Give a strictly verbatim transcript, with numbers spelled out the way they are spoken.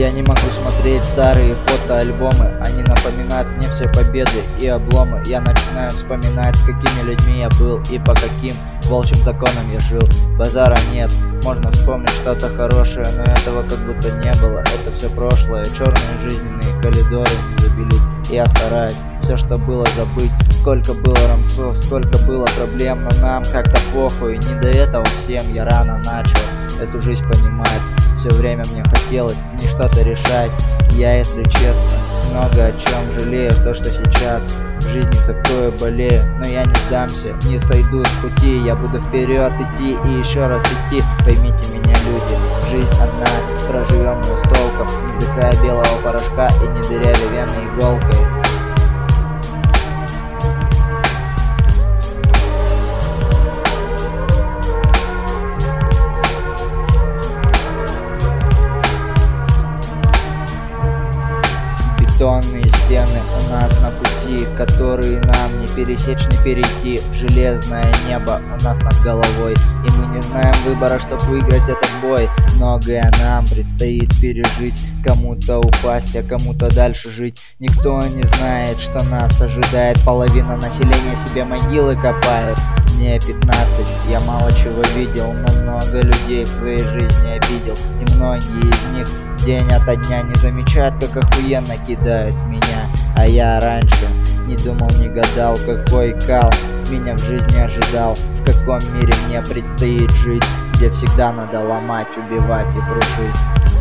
Я не могу смотреть старые фотоальбомы, они напоминают мне все победы и обломы. Я начинаю вспоминать, с какими людьми я был и по каким волчьим законам я жил. Базара нет, можно вспомнить что-то хорошее, но этого как будто не было. Это все прошлое, черные жизненные коридоры не забелить. Я стараюсь все, что было, забыть. Сколько было рамсов, сколько было проблем, но нам как-то похуй. Не до этого всем, я рано начал эту жизнь понимать. Все время мне хотелось не что-то решать. Я, если честно, много о чем жалею. То, что сейчас в жизни такое болею. Но я не сдамся, не сойду с пути. Я буду вперед идти и еще раз идти. Поймите меня, люди, жизнь одна, проживем ее с толком, не вдыхая белого порошка и не дыряли вены иголкой. Бетонные стены у нас на пути, которые нам не пересечь, не перейти. Железное небо у нас над головой, и мы не знаем выбора, чтобы выиграть этот бой. Многое нам предстоит пережить, кому-то упасть, а кому-то дальше жить. Никто не знает, что нас ожидает. Половина населения себе могилы копает. Мне пятнадцать, я мало чего видел, но много людей в своей жизни обидел. И многие из них день ото дня не замечают, как охуенно кидают меня. А я раньше не думал, не гадал, какой кал меня в жизни ожидал. В каком мире мне предстоит жить, где всегда надо ломать, убивать и крушить.